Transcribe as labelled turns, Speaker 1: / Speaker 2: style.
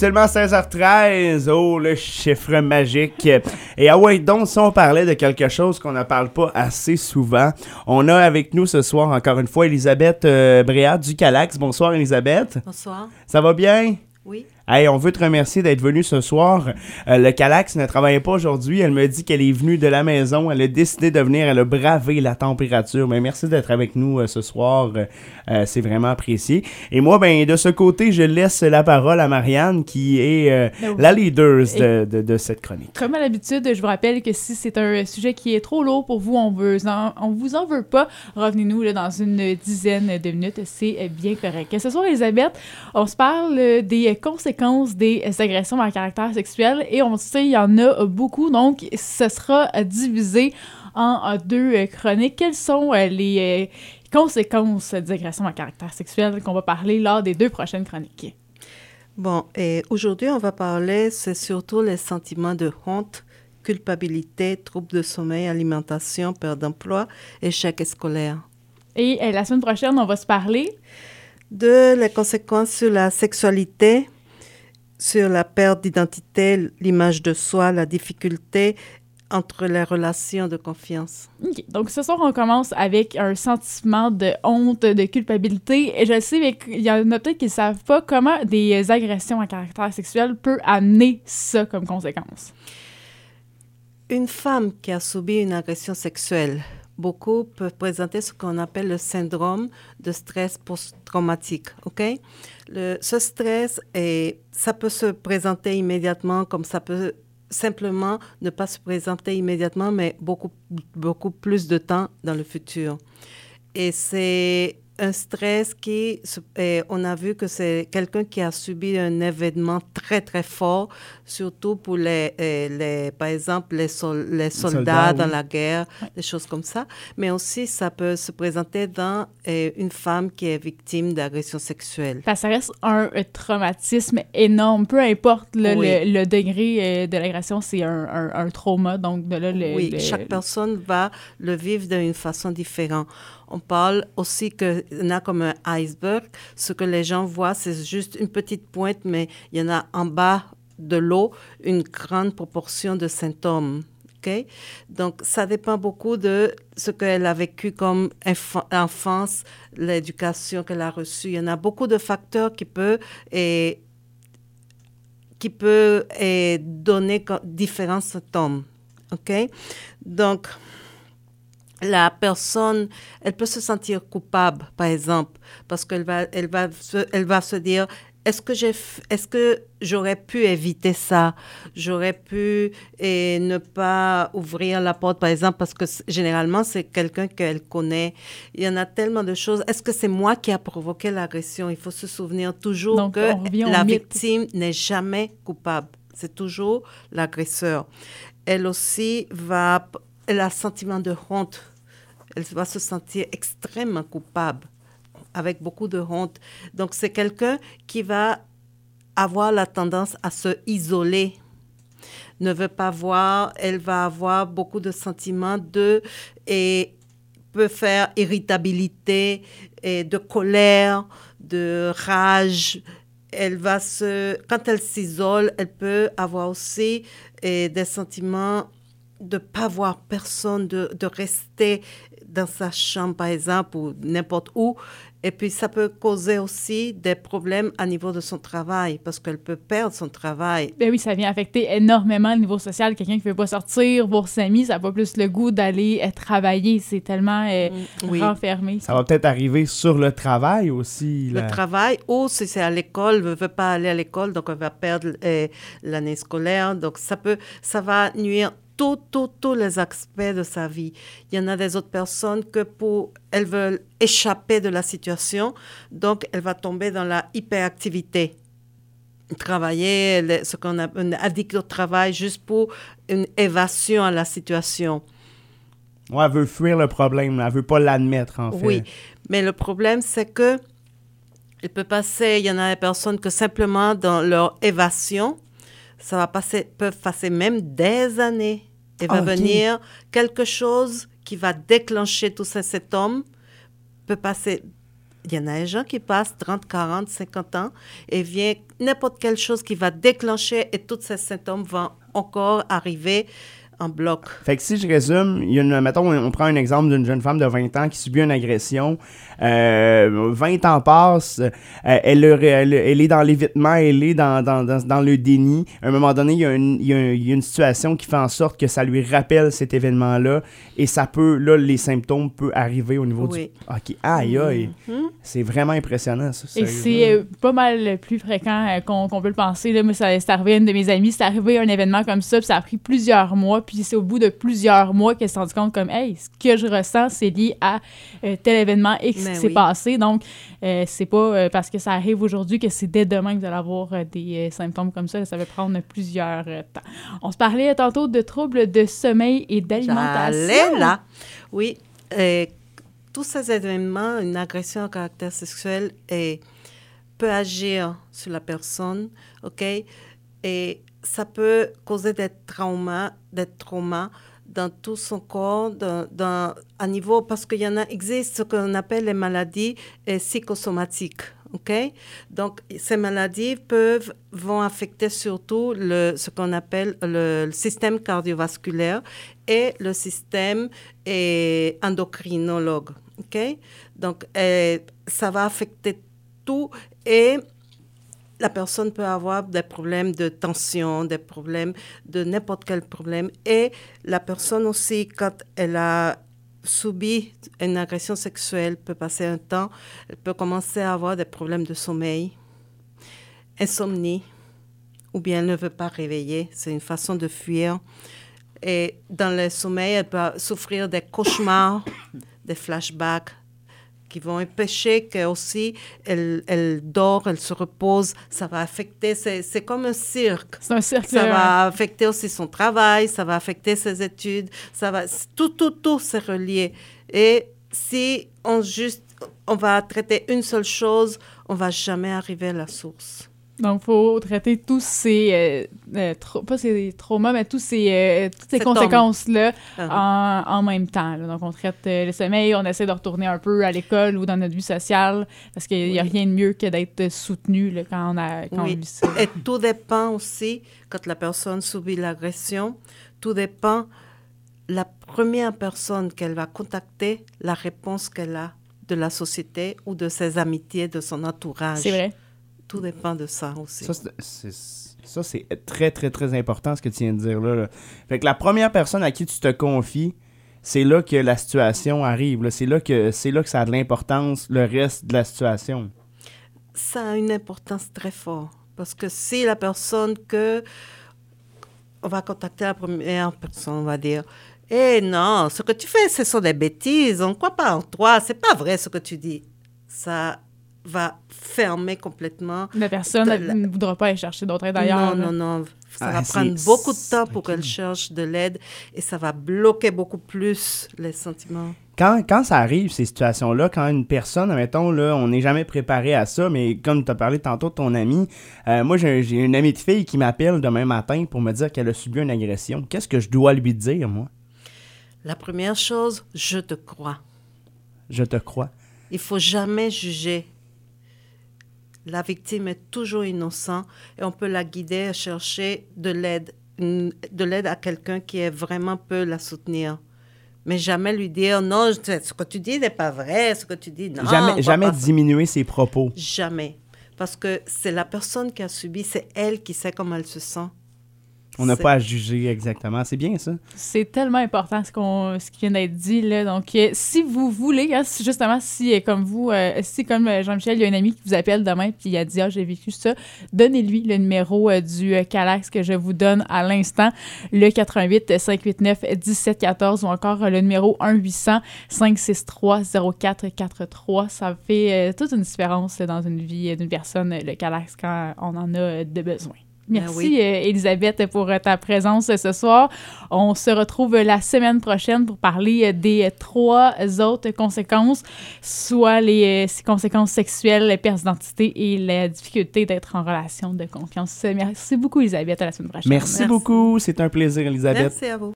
Speaker 1: actuellement 16h13. Oh, le chiffre magique. Et ah ouais, donc si on parlait de quelque chose qu'on ne parle pas assez souvent, on a avec nous ce soir, encore une fois, Elisabeth Bréat du Calax. Bonsoir, Elisabeth.
Speaker 2: Bonsoir.
Speaker 1: Ça va bien?
Speaker 2: Oui.
Speaker 1: Hey, on veut te remercier d'être venue ce soir. Le Calax ne travaillait pas aujourd'hui. Elle me dit qu'elle est venue de la maison. Elle a décidé de venir. Elle a bravé la température. Mais merci d'être avec nous ce soir. C'est vraiment apprécié. Et moi, de ce côté, je laisse la parole à Marianne, qui est la leader de cette chronique.
Speaker 3: Comme à l'habitude, je vous rappelle que si c'est un sujet qui est trop lourd pour vous, on vous en veut pas. Revenez-nous là, dans une dizaine de minutes. C'est bien correct. Ce soir, Elisabeth, on se parle des conséquences des agressions à caractère sexuel et on sait il y en a beaucoup, donc ce sera divisé en deux chroniques. Quelles sont les conséquences des agressions à caractère sexuel qu'on va parler lors des deux prochaines chroniques?
Speaker 2: Bon, et aujourd'hui, on va parler, c'est surtout les sentiments de honte, culpabilité, troubles de sommeil, alimentation, perte d'emploi, échec scolaire.
Speaker 3: Et la semaine prochaine, on va se parler
Speaker 2: de les conséquences sur la sexualité, sur la perte d'identité, l'image de soi, la difficulté entre les relations de confiance.
Speaker 3: OK. Donc, ce soir, on commence avec un sentiment de honte, de culpabilité. Et je sais, mais il y en a peut-être qui ne savent pas comment des agressions à caractère sexuel peut amener ça comme conséquence.
Speaker 2: Une femme qui a subi une agression sexuelle, beaucoup peuvent présenter ce qu'on appelle le syndrome de stress post-traumatique, OK? Ce stress, ça peut se présenter immédiatement, comme ça peut simplement ne pas se présenter immédiatement, mais beaucoup plus de temps dans le futur. Et c'est un stress on a vu que c'est quelqu'un qui a subi un événement très, très fort, surtout pour par exemple, les soldats dans la guerre, des choses comme ça. Mais aussi, ça peut se présenter dans une femme qui est victime d'agression sexuelle.
Speaker 3: Ça reste un traumatisme énorme. Peu importe le degré de l'agression, c'est un trauma. Donc,
Speaker 2: Chaque personne va le vivre d'une façon différente. On parle aussi qu'il y en a comme un iceberg. Ce que les gens voient, c'est juste une petite pointe, mais il y en a en bas de l'eau une grande proportion de symptômes. Okay? Donc, ça dépend beaucoup de ce qu'elle a vécu comme enfance, l'éducation qu'elle a reçue. Il y en a beaucoup de facteurs qui peuvent donner différents symptômes. Okay? Donc, la personne, elle peut se sentir coupable, par exemple, parce qu'elle va se dire, est-ce que j'aurais pu éviter ça? J'aurais pu ne pas ouvrir la porte, par exemple, parce que généralement, c'est quelqu'un qu'elle connaît. Il y en a tellement de choses. Est-ce que c'est moi qui a provoqué l'agression? Il faut se souvenir toujours
Speaker 3: donc,
Speaker 2: que la victime n'est jamais coupable. C'est toujours l'agresseur. Elle aussi elle a un sentiment de honte. Elle va se sentir extrêmement coupable, avec beaucoup de honte. Donc, c'est quelqu'un qui va avoir la tendance à se isoler, ne veut pas voir, elle va avoir beaucoup de sentiments et peut faire irritabilité, et de colère, de rage. Quand elle s'isole, elle peut avoir aussi des sentiments de ne pas voir personne, de rester dans sa chambre, par exemple, ou n'importe où. Et puis, ça peut causer aussi des problèmes à niveau de son travail, parce qu'elle peut perdre son travail.
Speaker 3: Ben oui, ça vient affecter énormément le niveau social. Quelqu'un qui ne veut pas sortir, voir ses amis, ça n'a pas plus le goût d'aller travailler. C'est tellement renfermé.
Speaker 1: Ça va peut-être arriver sur le travail aussi.
Speaker 2: Le travail, ou si c'est à l'école, elle ne veut pas aller à l'école, donc elle va perdre l'année scolaire. Donc, ça va nuire tous les aspects de sa vie. Il y en a des autres personnes elles veulent échapper de la situation, donc elle va tomber dans la hyperactivité. Travailler, ce qu'on a un addict au travail, juste pour une évasion à la situation.
Speaker 1: Ouais, elle veut fuir le problème, elle ne veut pas l'admettre, en fait.
Speaker 2: Oui, mais le problème, c'est que il y en a des personnes que simplement dans leur évasion, peuvent passer même des années. Il va venir quelque chose qui va déclencher tous ces symptômes, peut passer il y en a des gens qui passent 30, 40, 50 ans et vient n'importe quelle chose qui va déclencher et tous ces symptômes vont encore arriver en bloc.
Speaker 1: Fait que si je résume, mettons, on prend un exemple d'une jeune femme de 20 ans qui subit une agression. 20 ans passent, elle est dans l'évitement, elle est dans le déni. À un moment donné, il y a une situation qui fait en sorte que ça lui rappelle cet événement-là et ça peut, là, les symptômes peuvent arriver au niveau du... OK, aïe, aïe. C'est vraiment impressionnant, ça.
Speaker 3: Et c'est pas mal plus fréquent qu'on peut le penser. Là. Moi, c'est arrivé à une de mes amies, c'est arrivé un événement comme ça, puis ça a pris plusieurs mois, puis c'est au bout de plusieurs mois qu'elle s'est rendue compte comme « Hey, ce que je ressens, c'est lié à tel événement X qui s'est passé. » Donc, c'est pas parce que ça arrive aujourd'hui que c'est dès demain que vous allez avoir des symptômes comme ça. Ça va prendre plusieurs temps. On se parlait tantôt de troubles de sommeil et d'alimentation.
Speaker 2: J'allais là. Oui. Tous ces événements, une agression à caractère sexuel peut agir sur la personne, OK? Et ça peut causer des traumas dans tout son corps, à niveau, parce qu'il existe ce qu'on appelle les maladies psychosomatiques, OK? Donc, ces maladies vont affecter surtout ce qu'on appelle le système cardiovasculaire et le système endocrinologue, OK? Donc, ça va affecter tout et la personne peut avoir des problèmes de tension, des problèmes de n'importe quel problème. Et la personne aussi, quand elle a subi une agression sexuelle, peut passer un temps, elle peut commencer à avoir des problèmes de sommeil, insomnie, ou bien elle ne veut pas réveiller. C'est une façon de fuir. Et dans le sommeil, elle peut souffrir des cauchemars, des flashbacks, qui vont empêcher qu'elle aussi, elle dort, elle se repose. Ça va affecter, c'est comme un cirque.
Speaker 3: C'est un cirque.
Speaker 2: Ça va affecter aussi son travail, ça va affecter ses études, tout c'est relié. Et si on va traiter une seule chose, on va jamais arriver à la source.
Speaker 3: Donc, il faut traiter tous ces, pas ces traumas, mais toutes ces conséquences-là en même temps. Là. Donc, on traite le sommeil, on essaie de retourner un peu à l'école ou dans notre vie sociale, parce qu'il n'y a rien de mieux que d'être soutenu là, quand on vit ça.
Speaker 2: Et tout dépend aussi, quand la personne subit l'agression, tout dépend la première personne qu'elle va contacter, la réponse qu'elle a de la société ou de ses amitiés, de son entourage.
Speaker 3: C'est vrai.
Speaker 2: Tout dépend de ça aussi.
Speaker 1: Ça, c'est très, très, très important ce que tu viens de dire là. Fait que la première personne à qui tu te confies, c'est là que la situation arrive. Là. C'est là que ça a de l'importance, le reste de la situation.
Speaker 2: Ça a une importance très forte. Parce que si la personne on va contacter la première personne, on va dire « Eh non, ce que tu fais, ce sont des bêtises. On ne croit pas en toi. C'est pas vrai ce que tu dis. » Ça va fermer complètement.
Speaker 3: La personne ne voudra pas aller chercher d'autres aide ailleurs.
Speaker 2: Non. Ça va prendre beaucoup de temps pour qu'elle cherche de l'aide et ça va bloquer beaucoup plus les sentiments.
Speaker 1: Quand ça arrive, ces situations-là, quand une personne, admettons, là, on n'est jamais préparé à ça, mais comme tu as parlé tantôt de ton ami, moi, j'ai une amie de fille qui m'appelle demain matin pour me dire qu'elle a subi une agression. Qu'est-ce que je dois lui dire, moi?
Speaker 2: La première chose, je te crois.
Speaker 1: Je te crois.
Speaker 2: Il ne faut jamais juger. La victime est toujours innocente et on peut la guider à chercher de l'aide à quelqu'un qui vraiment peut la soutenir. Mais jamais lui dire « Non, ce que tu dis n'est pas vrai, ce que tu dis... » Non,
Speaker 1: jamais diminuer ses propos.
Speaker 2: Jamais. Parce que c'est la personne qui a subi, c'est elle qui sait comment elle se sent.
Speaker 3: On n'a pas à juger exactement. C'est bien, ça. C'est tellement important ce qui vient d'être dit, là. Donc, si vous voulez, hein, justement, si comme vous, si comme Jean-Michel, il y a un ami qui vous appelle demain puis il a dit « Ah, j'ai vécu ça », donnez-lui le numéro du Calax que je vous donne à l'instant, le 88-589-1714 ou encore le numéro 1-800-563-0443. Ça fait toute une différence là, dans une vie d'une personne, le Calax, quand on en a de besoin. Merci, Elisabeth, pour ta présence ce soir. On se retrouve la semaine prochaine pour parler des 3 autres conséquences, soit les conséquences sexuelles, la perte d'identité et la difficulté d'être en relation de confiance. Merci beaucoup, Elisabeth. À la semaine prochaine.
Speaker 1: Merci beaucoup. C'est un plaisir, Elisabeth.
Speaker 2: Merci à vous.